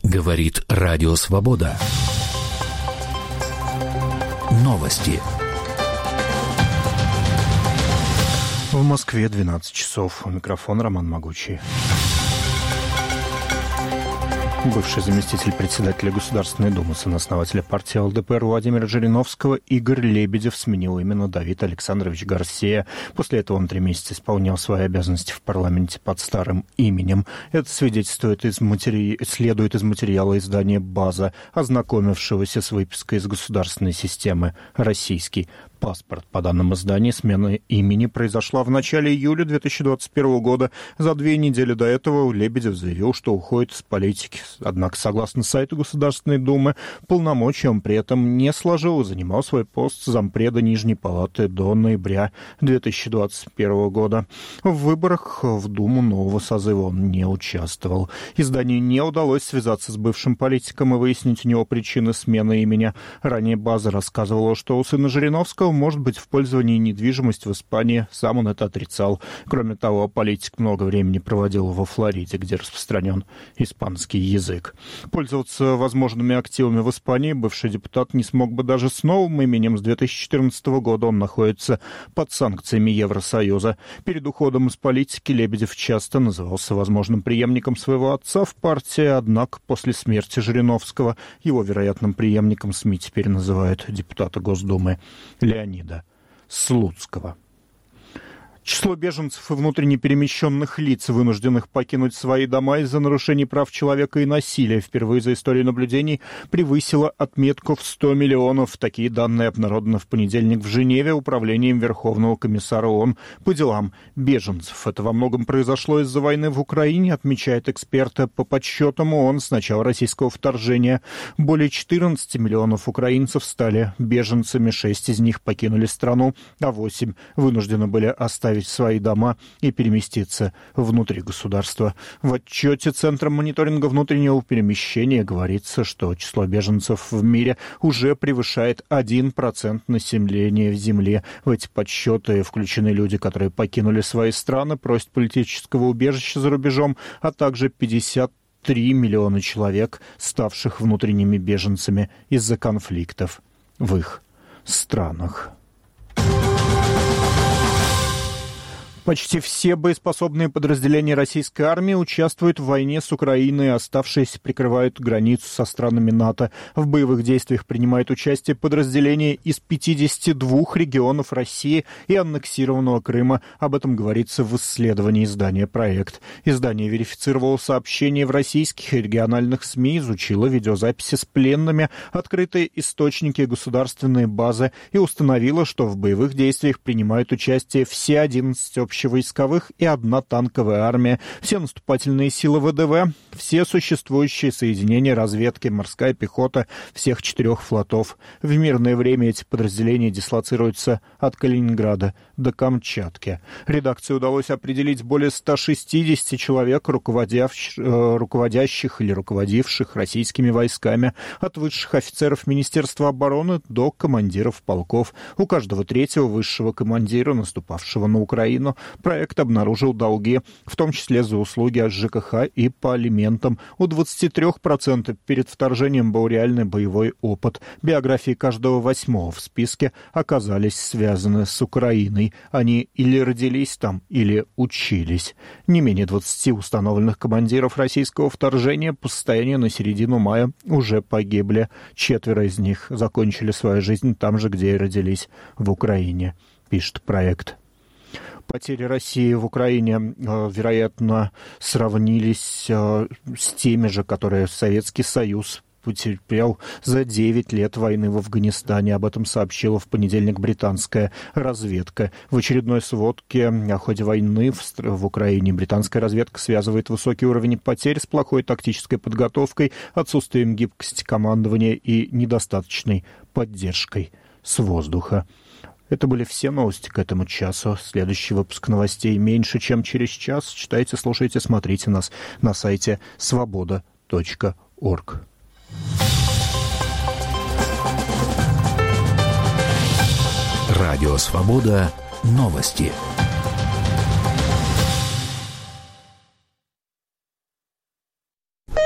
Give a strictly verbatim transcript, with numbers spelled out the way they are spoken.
Говорит Радио Свобода. Новости. В Москве двенадцать часов. У микрофона Роман Могучий. Бывший заместитель председателя Государственной Думы, сын-основателя партии ЛДПР Владимира Жириновского Игорь Лебедев сменил именно Давид Александрович Гарсея. После этого он три месяца исполнял свои обязанности в парламенте под старым именем. Это свидетельствует из матери... следует из материала издания «База», ознакомившегося с выпиской из государственной системы «Российский паспорт». По данным издания, смена имени произошла в начале июля две тысячи двадцать первого года. За две недели до этого Лебедев заявил, что уходит из политики. Однако, согласно сайту Государственной Думы, полномочия он при этом не сложил и занимал свой пост зампреда Нижней Палаты до ноября две тысячи двадцать первого года. В выборах в Думу нового созыва он не участвовал. Изданию не удалось связаться с бывшим политиком и выяснить у него причины смены имени. Ранее «База» рассказывала, что у сына Жириновского может быть в пользовании недвижимость в Испании. Сам он это отрицал. Кроме того, политик много времени проводил во Флориде, где распространен испанский язык. Пользоваться возможными активами в Испании бывший депутат не смог бы даже с новым именем. С две тысячи четырнадцатого года он находится под санкциями Евросоюза. Перед уходом из политики Лебедев часто назывался возможным преемником своего отца в партии, однако после смерти Жириновского его вероятным преемником СМИ теперь называют депутата Госдумы Леонида Слуцкого. Число беженцев и внутренне перемещенных лиц, вынужденных покинуть свои дома из-за нарушений прав человека и насилия, впервые за историю наблюдений превысило отметку в сто миллионов. Такие данные обнародованы в понедельник в Женеве управлением Верховного комиссара ООН по делам беженцев. Это во многом произошло из-за войны в Украине, отмечает эксперты. По подсчетам ООН, с начала российского вторжения более четырнадцать миллионов украинцев стали беженцами, шесть из них покинули страну, а восемь вынуждены были оставить свои дома и переместиться внутри государства. В отчете Центра мониторинга внутреннего перемещения говорится, что число беженцев в мире уже превышает один процент населения Земли. В эти подсчеты включены люди, которые покинули свои страны, просят политического убежища за рубежом, а также пятьдесят три миллиона человек, ставших внутренними беженцами из-за конфликтов в их странах. Почти все боеспособные подразделения российской армии участвуют в войне с Украиной, оставшиеся прикрывают границу со странами НАТО. В боевых действиях принимают участие подразделения из пятидесяти двух регионов России и аннексированного Крыма. Об этом говорится в исследовании издания «Проект». Издание верифицировало сообщения в российских и региональных СМИ, изучило видеозаписи с пленными, открытые источники, государственные базы и установило, что в боевых действиях принимают участие все одиннадцать общих войсковых и одна танковая армия, все наступательные силы ВДВ, все существующие соединения разведки, морская пехота всех четырех флотов. В мирное время эти подразделения дислоцируются от Калининграда до Камчатки. Редакции удалось определить более ста шестидесяти человек, руководящих, э, руководящих или руководивших российскими войсками, от высших офицеров Министерства обороны до командиров полков. У каждого третьего высшего командира, наступавшего на Украину, проект обнаружил долги, в том числе за услуги от ЖКХ и по алиментам. У двадцати трёх процентов перед вторжением был реальный боевой опыт. Биографии каждого восьмого в списке оказались связаны с Украиной. Они или родились там, или учились. Не менее двадцати установленных командиров российского вторжения по состоянию на середину мая уже погибли. Четверо из них закончили свою жизнь там же, где и родились, в Украине, пишет проект. Потери России в Украине, вероятно, сравнились с теми же, которые Советский Союз потерпел за девять лет войны в Афганистане. Об этом сообщила в понедельник британская разведка. В очередной сводке о ходе войны в, в Украине британская разведка связывает высокий уровень потерь с плохой тактической подготовкой, отсутствием гибкости командования и недостаточной поддержкой с воздуха. Это были все новости к этому часу. Следующий выпуск новостей меньше, чем через час. Читайте, слушайте, смотрите нас на сайте свобода точка орг. Радио «Свобода». Новости.